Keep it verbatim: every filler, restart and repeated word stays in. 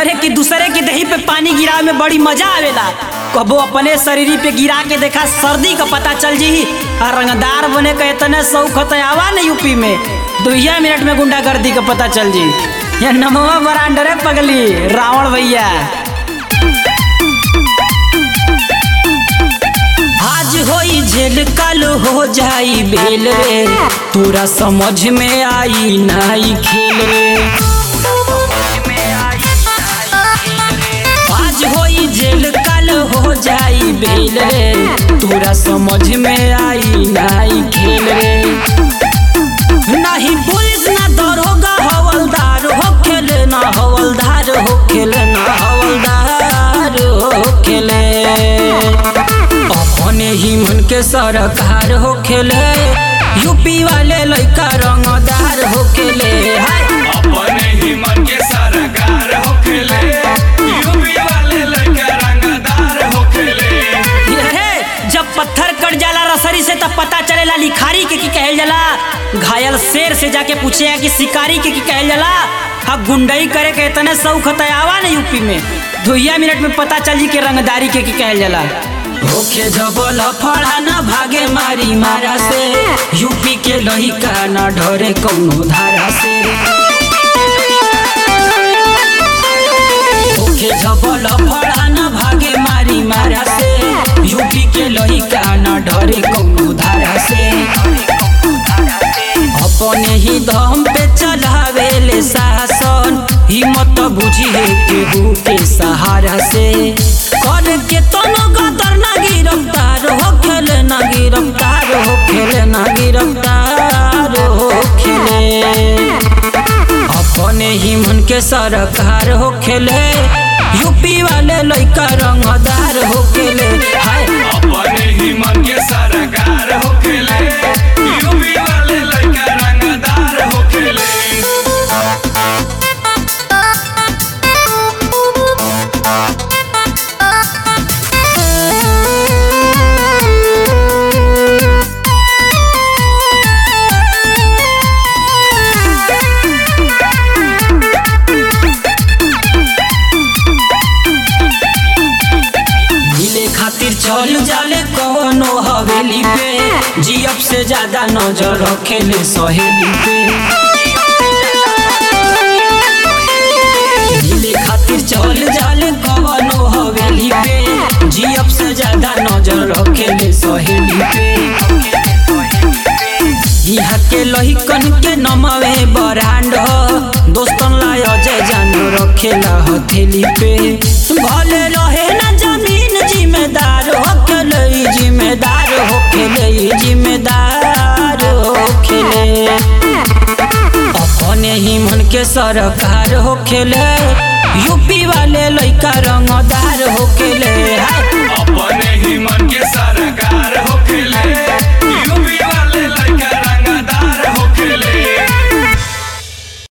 अरे कि दूसरे की दही पे पानी गिरा में बड़ी मजा आवेला। कबो अपने शरीर पे गिरा के देखा सर्दी का पता चल जी। और रंगदार बने का इतने शौक आवा न यूपी में दुइया मिनट में गुंडागर्दी का पता चल जी। ये नमवा बरांडरे पगली रावण भैया। आज होई जेल कल हो जाई बेल रे, तोरा समझ में आई नाई खेल रे। आज होई जेल कल हो जाई बेल रे, तोरा समझ में आई नाई खेल रे। नहीं पुलिस ना दरोगा हवलदार हो खेले, ना हवलदार हो खेले, ना हवलदार हो खेले। अपने ही मन के सरकार हो खेले, यूपी वाले लड़का रंगदार हो खेले। अपने ही मन के सरकार हो खेले, यूपी वाले लड़का रंगदार हो खेले। जब पत्थर कट जाला रसरी से तब पता चलेला लिखारी के की कहल जाला। घायल शेर से जाके पूछे कि शिकारी के की कहल जाला। हाँ गुंडई करे के इतने शौक आवा न यूपी में दुइया मिनट में पता चल जी के रंगदारी के की कहल जाला। होखे जबल फड़ा न भागे मारी मारा से, यूपी के लहिका न डरे कौनो धारा से। होखे जबल फड़ा न भागे मारी मारा से, यूपी के लहिका न डरे कौनो धारा से। अपने ही दम पे चलावे ले शासन, हिम्मत बुझिए केहू के सहारा से। कर के तनो गदर ना गिरफ्तार हो खेले, ना गिरफ्तार हो खेले, ना गिरफ्तार हो खेले। अपने ही मन के सरकार हो खेले, यूपी वाले लड़का रंगदार हो खेले। हाय अपने ही मन के सरकार हो खेले, यूपी वाले लड़का रंगदार हो खेले। चल जाले कौनो हवेली पे, जियब से ज्यादा नजर रखेले सहेली पे। मिले खातिर चल जाले कौनो हवेली पे, जियब से ज्यादा नजर रखेले सहेली पे। यहाँ के लहिकन के नमवे बरांड, दोस्तन ला अजय जान रखेला हथेली पे। भले रहे ना जमीन जिम्मेदार हो खेले, जिम्मेदार हो खेले, जिम्मेदार हो खेले। अपने ही मन के सरकार हो खेले, यूपी वाले लड़का रंगदार हो खेले। अपने